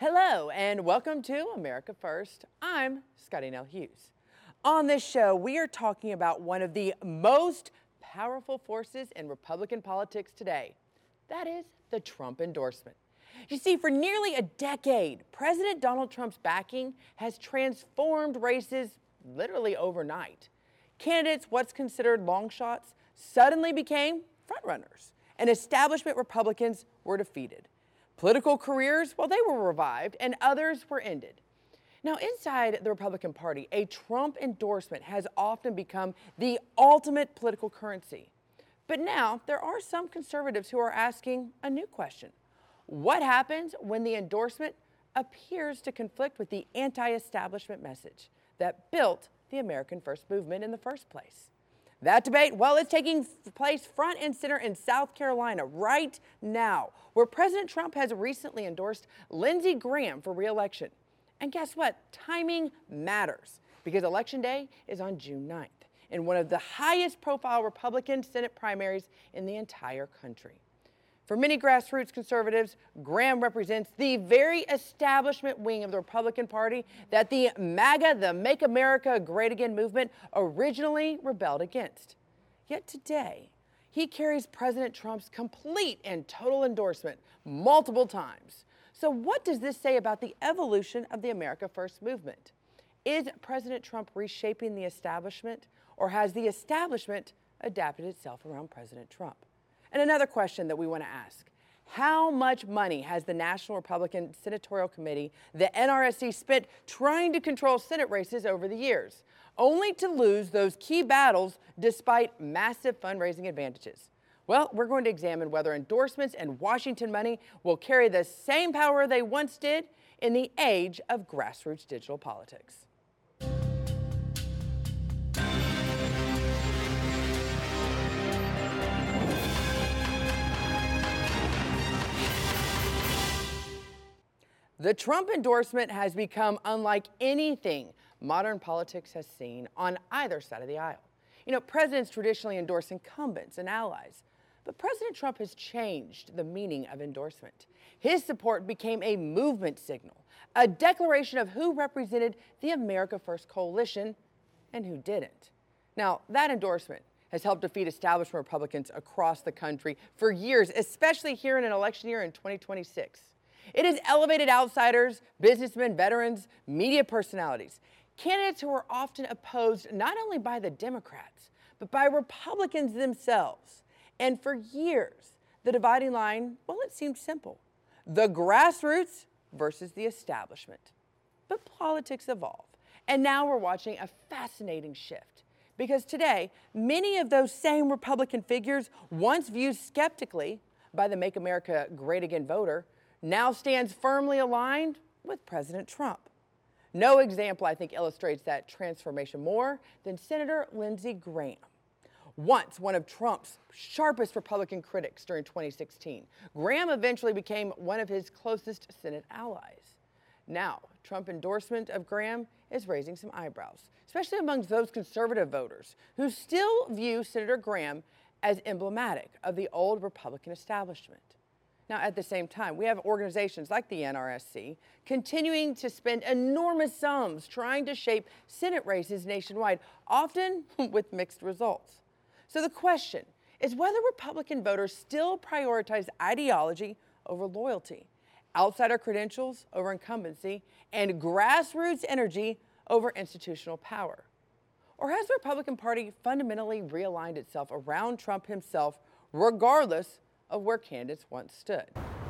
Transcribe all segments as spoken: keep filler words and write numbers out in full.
Hello and welcome to America First. I'm Scotty Nell Hughes. On this show, we are talking about one of the most powerful forces in Republican politics today. That is the Trump endorsement. You see, for nearly a decade, President Donald Trump's backing has transformed races literally overnight. Candidates, what's considered long shots, suddenly became frontrunners, and establishment Republicans were defeated. Political careers, well, they were revived and others were ended. Now, inside the Republican Party, a Trump endorsement has often become the ultimate political currency. But now there are some conservatives who are asking a new question. What happens when the endorsement appears to conflict with the anti-establishment message that built the American First movement in the first place? That debate, well, it's taking place front and center in South Carolina right now, where President Trump has recently endorsed Lindsey Graham for re-election. And guess what? Timing matters, because Election Day is on June ninth in one of the highest profile Republican Senate primaries in the entire country. For many grassroots conservatives, Graham represents the very establishment wing of the Republican Party that the MAGA, the Make America Great Again movement, originally rebelled against. Yet today, he carries President Trump's complete and total endorsement multiple times. So what does this say about the evolution of the America First movement? Is President Trump reshaping the establishment, or has the establishment adapted itself around President Trump? And another question that we want to ask, how much money has the National Republican Senatorial Committee, the N R S C, spent trying to control Senate races over the years, only to lose those key battles despite massive fundraising advantages? Well, we're going to examine whether endorsements and Washington money will carry the same power they once did in the age of grassroots digital politics. The Trump endorsement has become unlike anything modern politics has seen on either side of the aisle. You know, presidents traditionally endorse incumbents and allies, but President Trump has changed the meaning of endorsement. His support became a movement signal, a declaration of who represented the America First coalition and who didn't. Now, that endorsement has helped defeat establishment Republicans across the country for years, especially here in an election year in twenty twenty-six. It has elevated outsiders, businessmen, veterans, media personalities, candidates who are often opposed not only by the Democrats, but by Republicans themselves. And for years, the dividing line, well, it seemed simple: the grassroots versus the establishment. But politics evolve, and now we're watching a fascinating shift. Because today, many of those same Republican figures, once viewed skeptically by the Make America Great Again voter, now stands firmly aligned with President Trump. No example, I think, illustrates that transformation more than Senator Lindsey Graham. Once one of Trump's sharpest Republican critics during twenty sixteen, Graham eventually became one of his closest Senate allies. Now, Trump endorsement of Graham is raising some eyebrows, especially amongst those conservative voters who still view Senator Graham as emblematic of the old Republican establishment. Now, at the same time, we have organizations like the N R S C continuing to spend enormous sums trying to shape Senate races nationwide, often with mixed results. So the question is whether Republican voters still prioritize ideology over loyalty, outsider credentials over incumbency, and grassroots energy over institutional power. Or has the Republican Party fundamentally realigned itself around Trump himself, regardless of where candidates once stood?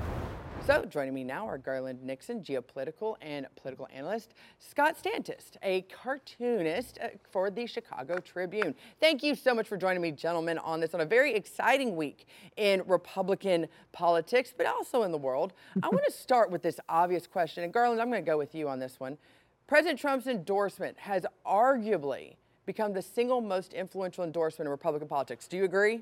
So joining me now are Garland Nixon, geopolitical and political analyst, Scott Stantist, a cartoonist for the Chicago Tribune. Thank you so much for joining me, gentlemen, on this on a very exciting week in Republican politics, but also in the world. I want to start with this obvious question, and Garland, I'm going to go with you on this one. President Trump's endorsement has arguably become the single most influential endorsement in Republican politics. Do you agree?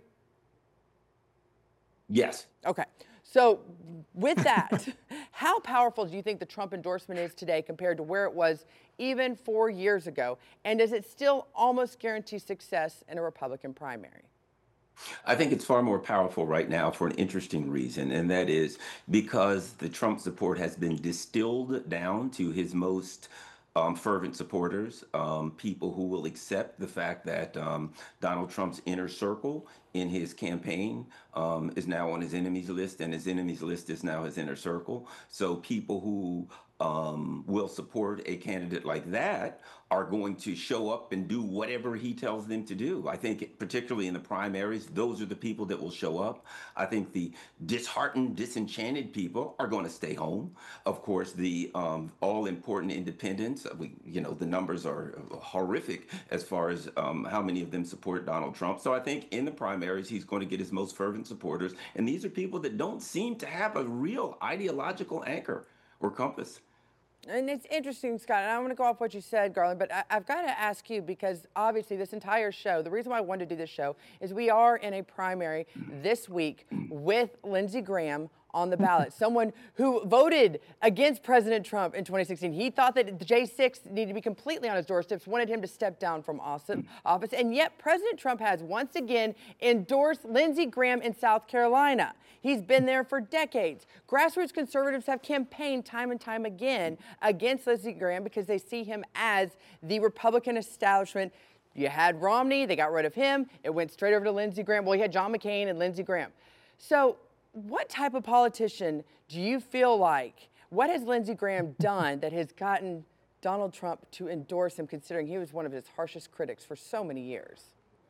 Yes. Okay. So with that, how powerful do you think the Trump endorsement is today compared to where it was even four years ago? And does it still almost guarantee success in a Republican primary? I think it's far more powerful right now for an interesting reason, and that is because the Trump support has been distilled down to his most um, fervent supporters, um, people who will accept the fact that um, Donald Trump's inner circle in his campaign um, is now on his enemies list, and his enemies list is now his inner circle. So people who um, will support a candidate like that are going to show up and do whatever he tells them to do. I think, particularly in the primaries, those are the people that will show up. I think the disheartened, disenchanted people are going to stay home. Of course, the um, all-important independents, we, you know, the numbers are horrific as far as um, how many of them support Donald Trump. So I think in the primaries, he's going to get his most fervent supporters. And these are people that don't seem to have a real ideological anchor or compass. And it's interesting, Scott, and I want to go off what you said, Garland, but I, I've got to ask you because obviously this entire show, the reason why I wanted to do this show is we are in a primary this week with Lindsey Graham on the ballot, someone who voted against President Trump in twenty sixteen. He thought that the J six needed to be completely on his doorsteps, wanted him to step down from office, and yet President Trump has once again endorsed Lindsey Graham in South Carolina. He's been there for decades. Grassroots conservatives have campaigned time and time again against Lindsey Graham because they see him as the Republican establishment. You had Romney, they got rid of him. It went straight over to Lindsey Graham. Well, you had John McCain and Lindsey Graham. So what type of politician do you feel like, what has Lindsey Graham done that has gotten Donald Trump to endorse him, considering he was one of his harshest critics for so many years?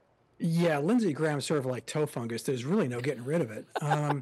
Yeah, Lindsey Graham's sort of like toe fungus. There's really no getting rid of it. Um,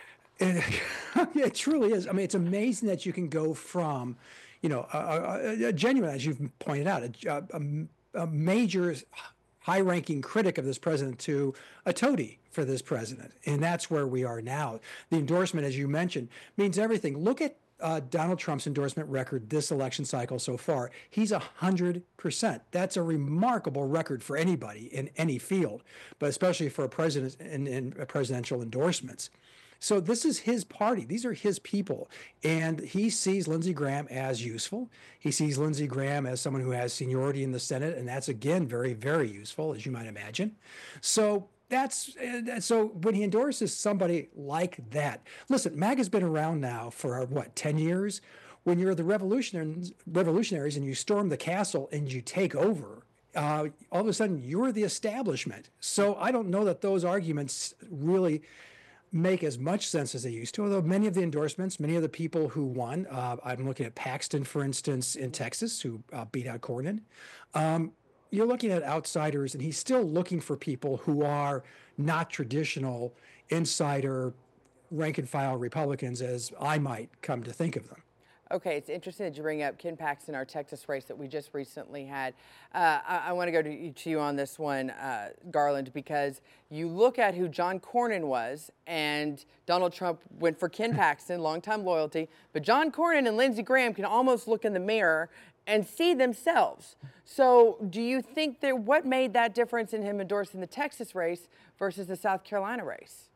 it, it truly is. I mean, it's amazing that you can go from, you know, a, a, a genuine, as you've pointed out, a, a, a major high-ranking critic of this president to a toady for this president. And that's where we are now. The endorsement, as you mentioned, means everything. Look at Uh, Donald Trump's endorsement record this election cycle so far. He's one hundred percent. That's a remarkable record for anybody in any field, but especially for a president and, and presidential endorsements. So this is his party. These are his people. And he sees Lindsey Graham as useful. He sees Lindsey Graham as someone who has seniority in the Senate, and that's, again, very, very useful, as you might imagine. So That's so when he endorses somebody like that. Listen, MAGA's been around now for what, ten years? When you're the revolutionaries, revolutionaries and you storm the castle and you take over, uh, all of a sudden you're the establishment. So I don't know that those arguments really make as much sense as they used to, although many of the endorsements, many of the people who won, uh, I'm looking at Paxton, for instance, in Texas, who uh, beat out Cornyn. Um, You're looking at outsiders, and he's still looking for people who are not traditional insider, rank and file Republicans, as I might come to think of them. Okay, it's interesting that you bring up Ken Paxton, our Texas race that we just recently had. Uh, I, I want to go to, to you on this one, uh, Garland, because you look at who John Cornyn was, and Donald Trump went for Ken Paxton, longtime loyalty, but John Cornyn and Lindsey Graham can almost look in the mirror and see themselves. So do you think that what made that difference in him endorsing the Texas race versus the South Carolina race?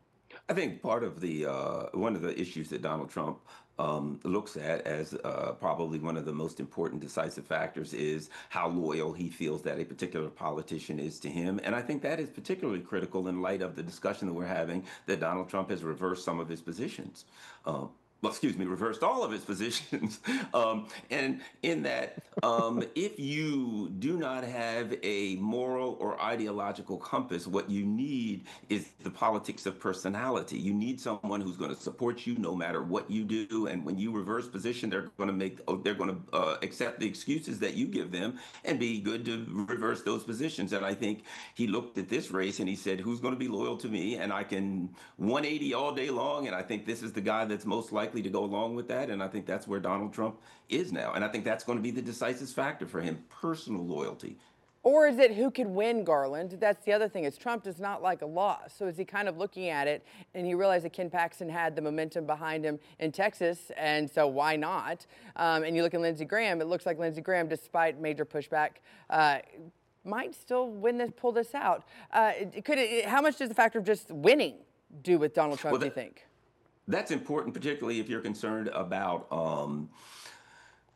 I think part of the uh, one of the issues that Donald Trump um, looks at as uh, probably one of the most important decisive factors is how loyal he feels that a particular politician is to him. And I think that is particularly critical in light of the discussion that we're having, that Donald Trump has reversed some of his positions. Um, well, excuse me, reversed all of his positions. um, and in that, um, if you do not have a moral or ideological compass, what you need is the politics of personality. You need someone who's going to support you no matter what you do. And when you reverse position, they're going to make, they're going to uh, accept the excuses that you give them and be good to reverse those positions. And I think he looked at this race and he said, who's going to be loyal to me? And I can one eighty all day long. And I think this is the guy that's most likely to go along with that. And I think that's where Donald Trump is now. And I think that's going to be the decisive factor for him, personal loyalty. Or is it who could win, Garland? That's the other thing, is Trump does not like a loss. So is he kind of looking at it and he realized that Ken Paxton had the momentum behind him in Texas, and so why not? Um, and you look at Lindsey Graham, it looks like Lindsey Graham, despite major pushback, uh, might still win this, pull this out. Uh, could it, how much does the factor of just winning do with Donald Trump, Well, that, do you think? That's important, particularly if you're concerned about um,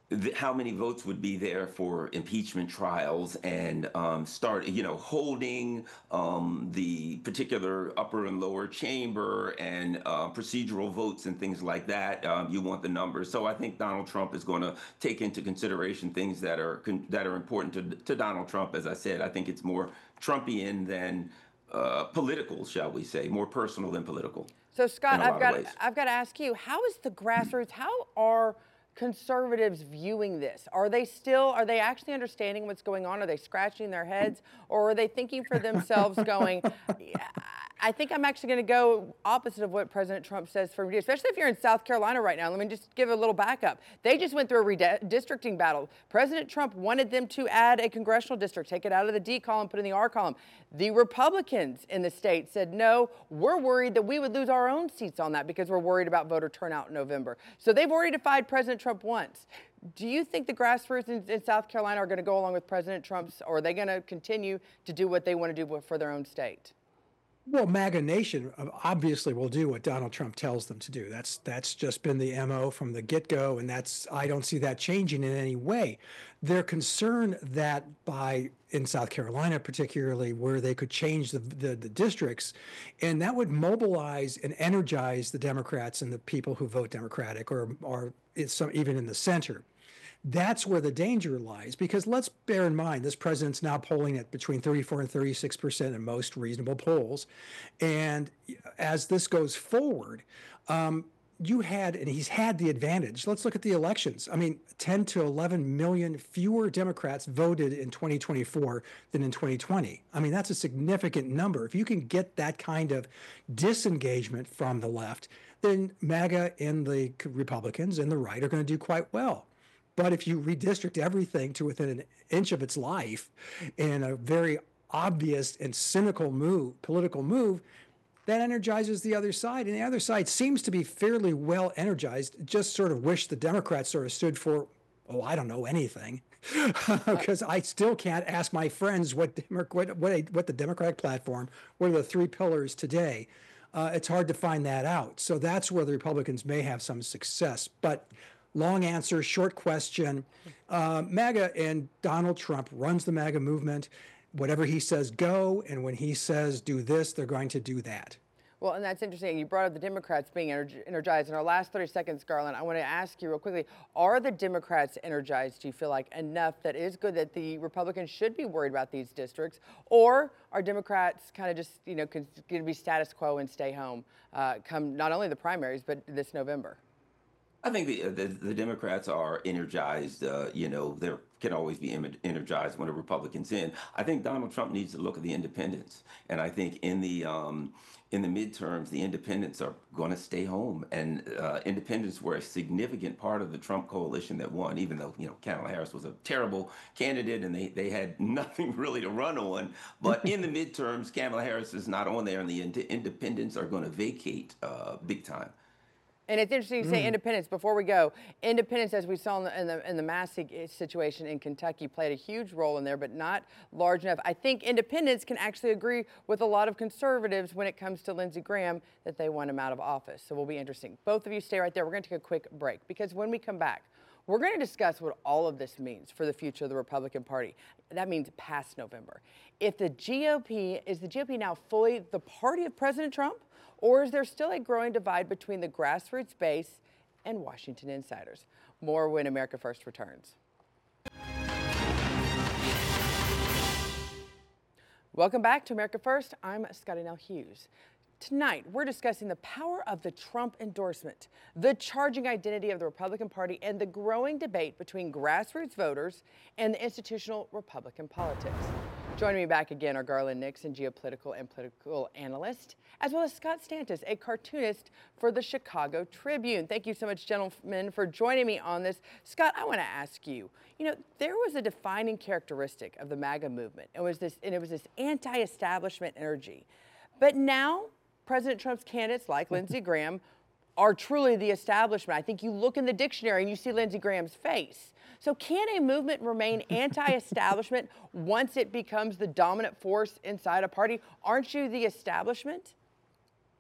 th- how many votes would be there for impeachment trials and um, start, you know, holding um, the particular upper and lower chamber and uh, procedural votes and things like that. Um, you want the numbers. So I think Donald Trump is going to take into consideration things that are con- that are important to, to Donald Trump. As I said, I think it's more Trumpian than uh, political, shall we say, more personal than political So in Scott, a I've lot of got ways. I've got to ask you, how is the grassroots? How are conservatives viewing this? Are they still, are they actually understanding what's going on? Are they scratching their heads, or are they thinking for themselves going, yeah, I think I'm actually going to go opposite of what President Trump says for me, especially if you're in South Carolina right now. Let me just give a little backup. They just went through a redistricting battle. President Trump wanted them to add a congressional district, take it out of the D column, put it in the R column. The Republicans in the state said, no, we're worried that we would lose our own seats on that because we're worried about voter turnout in November. So they've already defied President Trump once. Do you think the grassroots in, in South Carolina are going to go along with President Trump's, or are they going to continue to do what they want to do for their own state? Well, MAGA Nation uh, obviously will do what Donald Trump tells them to do. That's that's just been the M O from the get-go, and that's I don't see that changing in any way. They're concerned that by in South Carolina, particularly, where they could change the, the the districts, and that would mobilize and energize the Democrats and the people who vote Democratic, or or it's some even in the center. That's where the danger lies, because let's bear in mind this president's now polling at between thirty-four and thirty-six percent in most reasonable polls. And as this goes forward, um, you had, and he's had the advantage. Let's look at the elections. I mean, ten to eleven million fewer Democrats voted in twenty twenty-four than in twenty twenty. I mean, that's a significant number. If you can get that kind of disengagement from the left, then MAGA and the Republicans and the right are going to do quite well. But if you redistrict everything to within an inch of its life in a very obvious and cynical move, political move, that energizes the other side. And the other side seems to be fairly well energized, just sort of wish the Democrats sort of stood for, oh, I don't know anything. Because I still can't ask my friends what, what, what, a, what the Democratic platform, what are the three pillars today. Uh, it's hard to find that out. So that's where the Republicans may have some success. But long answer, short question. Uh, MAGA and Donald Trump runs the MAGA movement. Whatever he says, go. And when he says, do this, they're going to do that. Well, and that's interesting. You brought up the Democrats being energized. In our last thirty seconds, Garland, I want to ask you real quickly, are the Democrats energized, do you feel like, enough that it is good that the Republicans should be worried about these districts? Or are Democrats kind of just, you know, going to be status quo and stay home uh, come not only the primaries, but this November? I think the, the the Democrats are energized. Uh, you know, they can always be energized when a Republican's in. I think Donald Trump needs to look at the independents, and I think in the um, in the midterms, the independents are going to stay home, and uh, independents were a significant part of the Trump coalition that won. Even though you know Kamala Harris was a terrible candidate, and they they had nothing really to run on. But in the midterms, Kamala Harris is not on there, and the ind- independents are going to vacate uh, big time. And it's interesting to say mm. independence. Before we go, independence, as we saw in the, in the, in the Massey situation in Kentucky, played a huge role in there, but not large enough. I think independents can actually agree with a lot of conservatives when it comes to Lindsey Graham that they want him out of office. So it will be interesting. Both of you stay right there. We're going to take a quick break, because when we come back, we're going to discuss what all of this means for the future of the Republican Party. That means past November. If the G O P, is the G O P now fully the party of President Trump? Or is there still a growing divide between the grassroots base and Washington insiders? More when America First returns. Welcome back to America First. I'm Scotty Nell Hughes. Tonight, we're discussing the power of the Trump endorsement, the charging identity of the Republican Party, and the growing debate between grassroots voters and the institutional Republican politics. Joining me back again are Garland Nixon, geopolitical and political analyst, as well as Scott Stantis, a cartoonist for the Chicago Tribune. Thank you so much, gentlemen, for joining me on this. Scott, I want to ask you, you know, there was a defining characteristic of the MAGA movement. It was this, and it was this anti-establishment energy. But now, President Trump's candidates, like Lindsey Graham, are truly the establishment. I think you look in the dictionary and you see Lindsey Graham's face. So can a movement remain anti-establishment once it becomes the dominant force inside a party? Aren't you the establishment?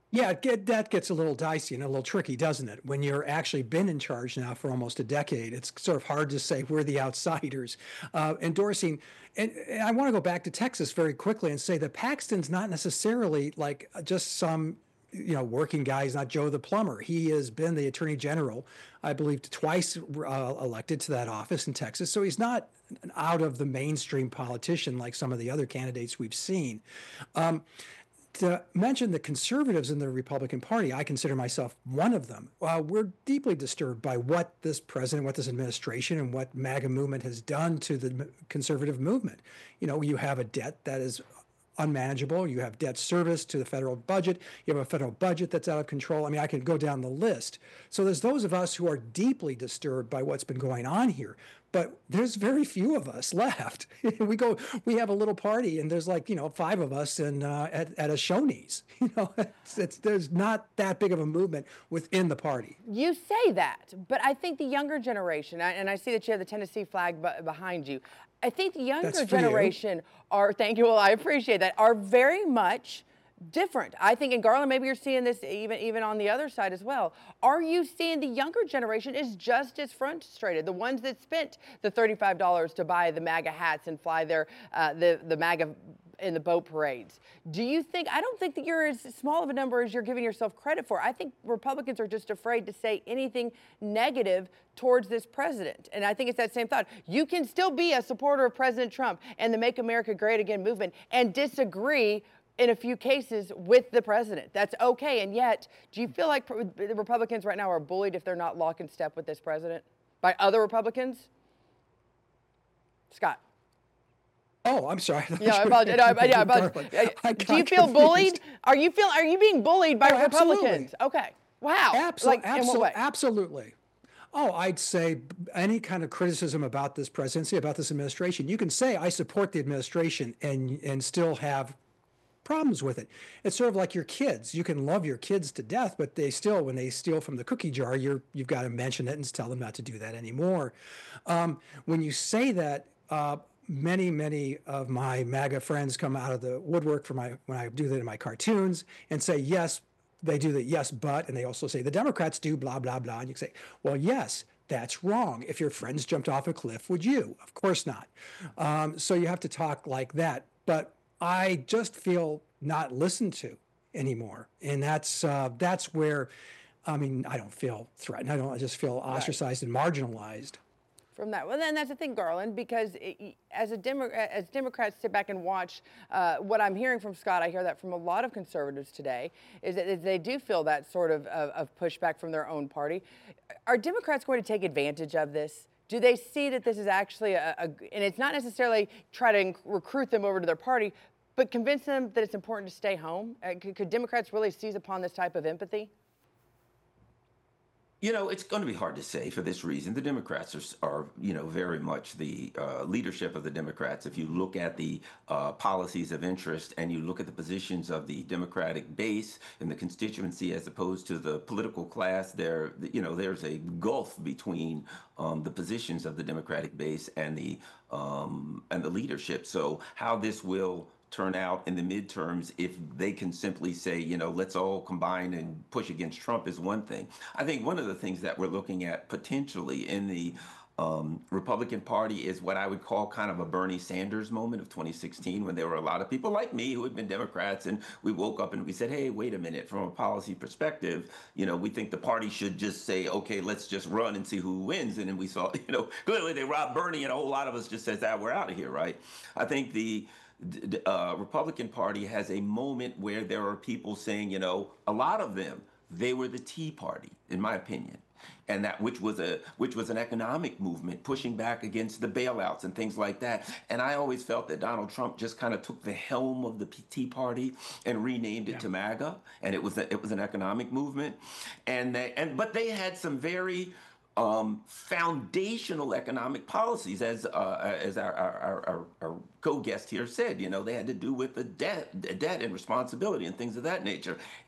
Yeah, it get, that gets a little dicey and a little tricky, doesn't it? When you're actually been in charge now for almost a decade, it's sort of hard to say we're the outsiders uh, endorsing. And, and I want to go back to Texas very quickly and say that Paxton's not necessarily like just some, you know, working guy. He's not Joe the plumber. He has been the attorney general, I believe, twice uh, elected to that office in Texas. So he's not an out of the mainstream politician like some of the other candidates we've seen. Um, to mention the conservatives in the Republican Party, I consider myself one of them. Uh, we're deeply disturbed by what this president, what this administration, and what MAGA movement has done to the conservative movement. You know, you have a debt that is unmanageable. You have debt service to the federal budget. You have a federal budget that's out of control. I mean, I could go down the list. So there's those of us who are deeply disturbed by what's been going on here. But there's very few of us left. we go, we have a little party, and there's like you know five of us, and uh, at at a Shoney's. You know, it's, it's, there's not that big of a movement within the party. You say that, but I think the younger generation, and I see that you have the Tennessee flag behind you. I think the younger That's for you. generation are, thank you, well, I appreciate that, are very much different. I think, and Garland, maybe you're seeing this even even on the other side as well. Are you seeing the younger generation is just as frustrated? The ones that spent the thirty-five dollars to buy the MAGA hats and fly their uh, the the MAGA in the boat parades. Do you think, I don't think that you're as small of a number as you're giving yourself credit for. I think Republicans are just afraid to say anything negative towards this president. And I think it's that same thought. You can still be a supporter of President Trump and the Make America Great Again movement and disagree in a few cases with the president. That's okay. And yet, do you feel like the Republicans right now are bullied if they're not lock in step with this president by other Republicans? Scott. Oh, I'm sorry. Yeah, I apologize. No, I, yeah, I apologize. I Do you feel confused. bullied? Are you feel? Are you being bullied by Oh, Republicans? absolutely. Okay. Wow. Absolutely. Like, in what way? Absolutely. Oh, I'd say any kind of criticism about this presidency, about this administration, you can say I support the administration and and still have problems with it. It's sort of like your kids. You can love your kids to death, but they still, when they steal from the cookie jar, you're you've got to mention it and tell them not to do that anymore. Um, when you say that. Uh, Many, many of my MAGA friends come out of the woodwork for my when I do that in my cartoons and say, yes, they do the yes, but, and they also say the Democrats do blah, blah, blah. And you say, well, yes, that's wrong. If your friends jumped off a cliff, would you? Of course not. Um, so you have to talk like that. But I just feel not listened to anymore. And that's uh, that's where, I mean, I don't feel threatened. I don't, I just feel ostracized and marginalized. From that. Well, then that's the thing, Garland, because it, as a Demo, as Democrats sit back and watch uh, what I'm hearing from Scott, I hear that from a lot of conservatives today, is that is they do feel that sort of, of, of pushback from their own party. Are Democrats going to take advantage of this? Do they see that this is actually a, a and it's not necessarily try to recruit them over to their party, but convince them that it's important to stay home? Uh, could, could Democrats really seize upon this type of empathy? You know, it's going to be hard to say for this reason. The Democrats are, are you know, very much the uh, leadership of the Democrats. If you look at the uh, policies of interest and you look at the positions of the Democratic base and the constituency as opposed to the political class, there, you know, there's a gulf between um, the positions of the Democratic base and the um, and the leadership. So how this will turn out in the midterms, if they can simply say, you know, let's all combine and push against Trump, is one thing. I think one of the things that we're looking at potentially in the um, Republican Party is what I would call kind of a Bernie Sanders moment of twenty sixteen, when there were a lot of people like me who had been Democrats, and we woke up and we said, hey, wait a minute, from a policy perspective, you know, we think the party should just say, okay, let's just run and see who wins. And then we saw, you know, clearly they robbed Bernie, and a whole lot of us just says that we're out of here, right? I think the The uh, Republican Party has a moment where there are people saying, you know, a lot of them, they were the Tea Party, in my opinion, and that which was a which was an economic movement pushing back against the bailouts and things like that. And I always felt that Donald Trump just kind of took the helm of the Tea Party and renamed it yeah. to MAGA, and it was a, it was an economic movement, and they and but they had some very Um, foundational economic policies, as uh, as our, our, our, our co-guest here said. You know, they had to do with the debt, debt and responsibility and things of that nature.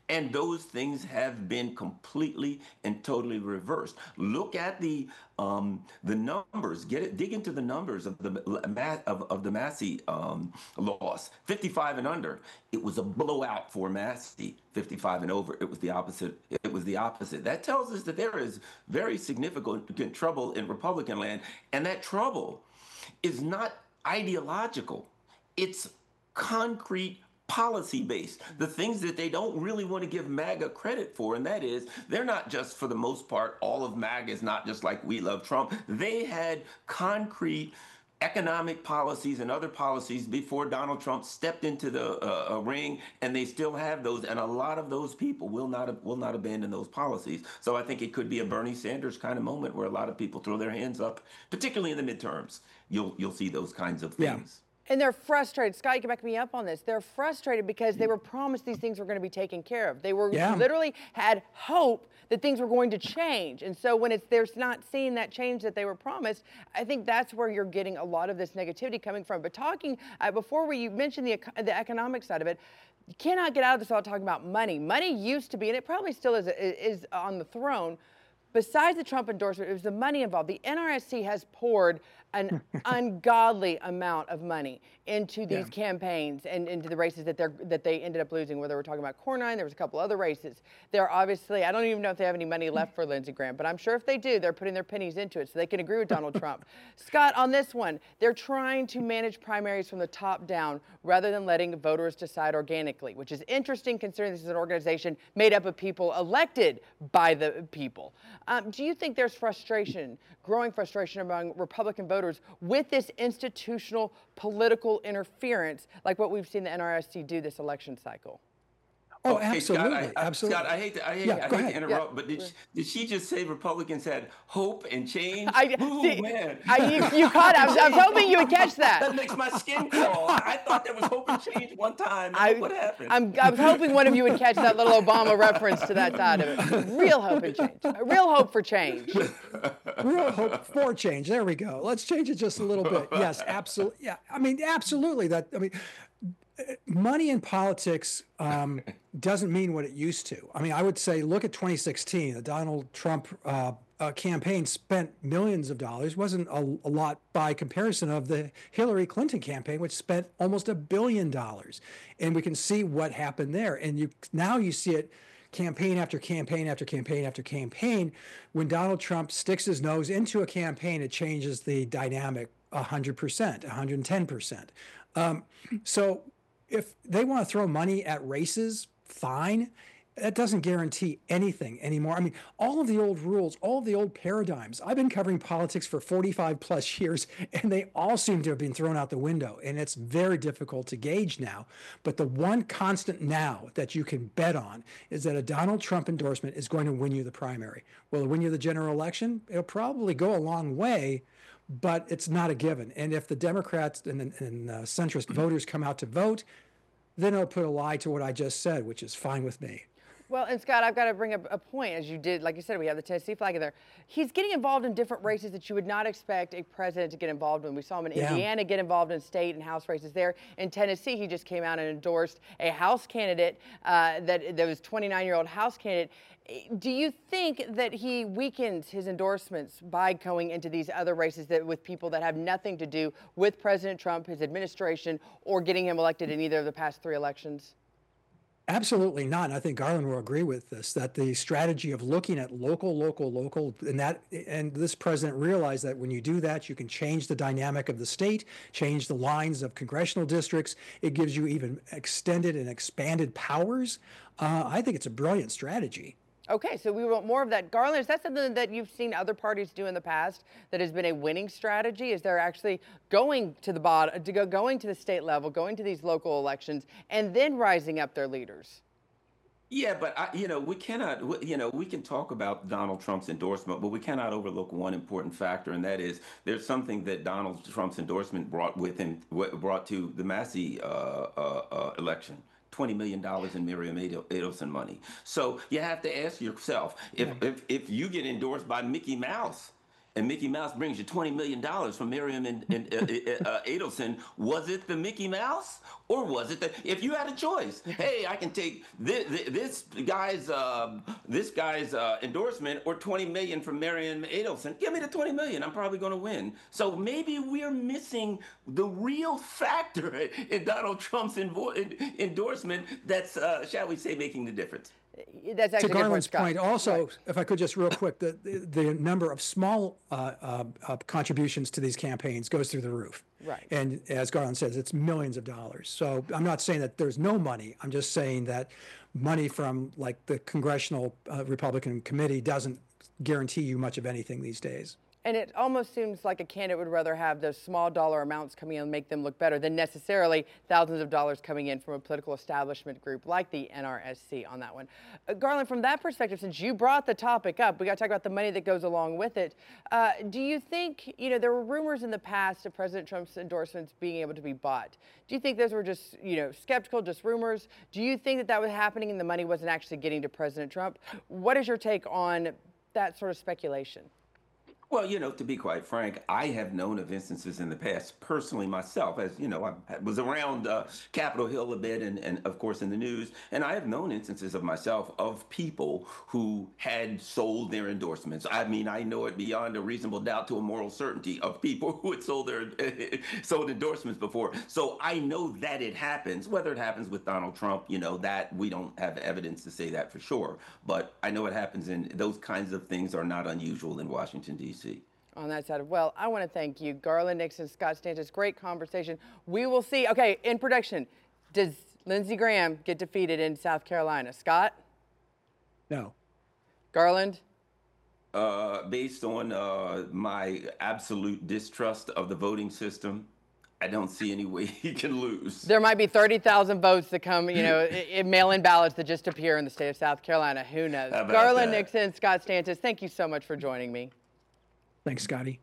And those things have been completely and totally reversed. Look at the um, the numbers. Get it. Dig into the numbers of the of, of the Massey um, loss. fifty-five and under. It was a blowout for Massey. fifty-five and over. It was the opposite. It was the opposite. That tells us that there is very significant trouble in Republican land, and that trouble is not ideological. It's concrete, policy based, the things that they don't really want to give MAGA credit for. And that is, they're not just, for the most part, all of MAGA is not just like we love Trump. They had concrete economic policies and other policies before Donald Trump stepped into the uh, uh, ring, and they still have those. And a lot of those people will not will not abandon those policies. So I think it could be a Bernie Sanders kind of moment where a lot of people throw their hands up, particularly in the midterms. You'll you'll see those kinds of Yeah. things. And they're frustrated. Scott, you can back me up on this. They're frustrated because they were promised these things were going to be taken care of. They were Yeah. literally had hope that things were going to change. And so when it's they're not seeing that change that they were promised, I think that's where you're getting a lot of this negativity coming from. But talking, uh, before we you mentioned the, eco- the economic side of it, you cannot get out of this without talking about money. Money used to be, and it probably still is, is on the throne. Besides the Trump endorsement, it was the money involved. The N R S C has poured an ungodly amount of money into these Yeah. campaigns and into the races that they're that they ended up losing. Whether we're talking about Cornine, there was a couple other races. They're obviously, I don't even know if they have any money left for Lindsey Graham, but I'm sure if they do, they're putting their pennies into it so they can agree with Donald Trump. Scott, on this one, they're trying to manage primaries from the top down rather than letting voters decide organically, which is interesting considering this is an organization made up of people elected by the people. Um, do you think there's frustration, growing frustration among Republican voters with this institutional political interference like what we've seen the N R S C do this election cycle? Oh, Okay, absolutely, Scott, I, I, absolutely. Scott, I hate to, I hate, Yeah, I go hate ahead. to interrupt, but did she, did she just say Republicans had hope and change? I, Ooh, see, man. I, you, you caught it. I was, I was hoping you would catch That that. makes my skin crawl. I, I thought there was hope and change one time. I, What happened? I'm, I was hoping one of you would catch that little Obama reference to that side of it. Real hope and change. Real hope for change. Real hope for change. There we go. Let's change it just a little bit. Yes, absolutely. Yeah, I mean, absolutely. That I mean, money in politics um, doesn't mean what it used to. I mean, I would say, look at twenty sixteen. The Donald Trump uh, uh, campaign spent millions of dollars. Wasn't a, a lot by comparison of the Hillary Clinton campaign, which spent almost a billion dollars. And we can see what happened there. And you now you see it campaign after campaign after campaign after campaign. When Donald Trump sticks his nose into a campaign, it changes the dynamic one hundred percent, one hundred ten percent. Um, so if they want to throw money at races, fine. That doesn't guarantee anything anymore. I mean, all of the old rules, all of the old paradigms. I've been covering politics for forty-five plus years, and they all seem to have been thrown out the window. And it's very difficult to gauge now. But the one constant now that you can bet on is that a Donald Trump endorsement is going to win you the primary. Will it win you the general election? It'll probably go a long way, but it's not a given. And if the Democrats and, and uh, centrist voters come out to vote, then it'll put a lie to what I just said, which is fine with me. Well, and Scott, I've got to bring up a point, as you did, like you said, we have the Tennessee flag in there. He's getting involved in different races that you would not expect a president to get involved in. We saw him in Yeah. Indiana get involved in state and House races there. In Tennessee, he just came out and endorsed a House candidate uh, that, that was twenty-nine-year-old House candidate. Do you think that he weakens his endorsements by going into these other races that with people that have nothing to do with President Trump, his administration, or getting him elected in either of the past three elections? Absolutely not. And I think Garland will agree with this, that the strategy of looking at local, local, local, and that, and this president realized that when you do that, you can change the dynamic of the state, change the lines of congressional districts. It gives you even extended and expanded powers. Uh, I think it's a brilliant strategy. Okay, so we want more of that. Garland, is that something that you've seen other parties do in the past that has been a winning strategy? Is they're actually going to the bottom, to go, going to the state level, going to these local elections, and then rising up their leaders? Yeah, but I, you know, we cannot, we- you know, we can talk about Donald Trump's endorsement, but we cannot overlook one important factor, and that is there's something that Donald Trump's endorsement brought with him, wh- brought to the Massey uh, uh, uh, election. twenty million dollars in Miriam Adel- Adelson money. So you have to ask yourself, if, if if you get endorsed by Mickey Mouse, and Mickey Mouse brings you twenty million dollars from Miriam and, and uh, uh, Adelson, was it the Mickey Mouse or was it the, if you had a choice, hey, I can take this, this guy's, uh, this guy's uh, endorsement or twenty million from Miriam Adelson, give me the twenty million, I'm probably going to win. So maybe we're missing the real factor in Donald Trump's invo- endorsement that's, uh, shall we say, making the difference. That's actually To a good Garland's Scott. point, also, Right. if I could just real quick, the, the, the number of small uh, uh, uh, contributions to these campaigns goes through the roof. Right. And as Garland says, it's millions of dollars. So I'm not saying that there's no money. I'm just saying that money from like the Congressional uh, Republican Committee doesn't guarantee you much of anything these days. And it almost seems like a candidate would rather have those small dollar amounts coming in and make them look better than necessarily thousands of dollars coming in from a political establishment group like the N R S C on that one. Uh, Garland, from that perspective, since you brought the topic up, we got to talk about the money that goes along with it. Uh, do you think, you know, there were rumors in the past of President Trump's endorsements being able to be bought. Do you think those were just, you know, skeptical, just rumors? Do you think that that was happening and the money wasn't actually getting to President Trump? What is your take on that sort of speculation? Well, you know, to be quite frank, I have known of instances in the past, personally myself, as you know, I was around uh, Capitol Hill a bit and, and, of course, in the news. And I have known instances of myself of people who had sold their endorsements. I mean, I know it beyond a reasonable doubt to a moral certainty of people who had sold their sold endorsements before. So I know that it happens. Whether it happens with Donald Trump, you know, that we don't have evidence to say that for sure. But I know it happens, and those kinds of things are not unusual in Washington, D C On that side of, well, I want to thank you, Garland Nixon, Scott Stantis. Great conversation. We will see. Okay, in production, does Lindsey Graham get defeated in South Carolina? Scott? No. Garland? Uh, based on uh, my absolute distrust of the voting system, I don't see any way he can lose. There might be thirty thousand votes that come, you know, in mail-in ballots that just appear in the state of South Carolina. Who knows? How about Garland that? Nixon, Scott Stantis, thank you so much for joining me. Thanks, Scotty.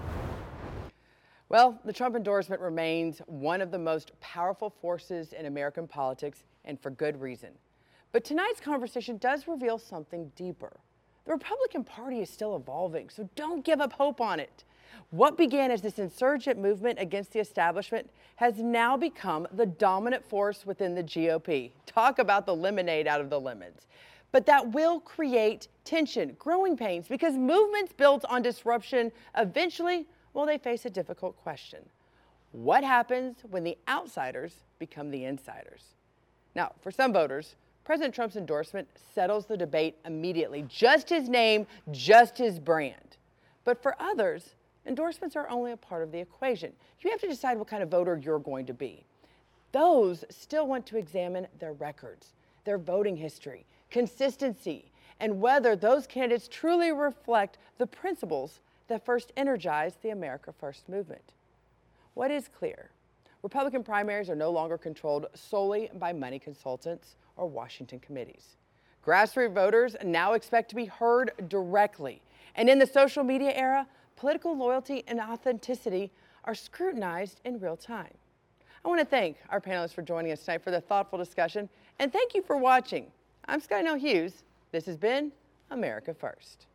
Well, the Trump endorsement remains one of the most powerful forces in American politics, and for good reason. But tonight's conversation does reveal something deeper. The Republican Party is still evolving, so don't give up hope on it. What began as this insurgent movement against the establishment has now become the dominant force within the G O P. Talk about the lemonade out of the lemons. But that will create tension, growing pains, because movements built on disruption eventually, well, they face a difficult question. What happens when the outsiders become the insiders? Now, for some voters, President Trump's endorsement settles the debate immediately. Just his name, just his brand. But for others, endorsements are only a part of the equation. You have to decide what kind of voter you're going to be. Those still want to examine their records, their voting history, consistency, and whether those candidates truly reflect the principles that first energized the America First movement. What is clear? Republican primaries are no longer controlled solely by money consultants or Washington committees. Grassroots voters now expect to be heard directly. And in the social media era, political loyalty and authenticity are scrutinized in real time. I want to thank our panelists for joining us tonight for the thoughtful discussion, and thank you for watching. I'm Sky Nell Hughes. This has been America First.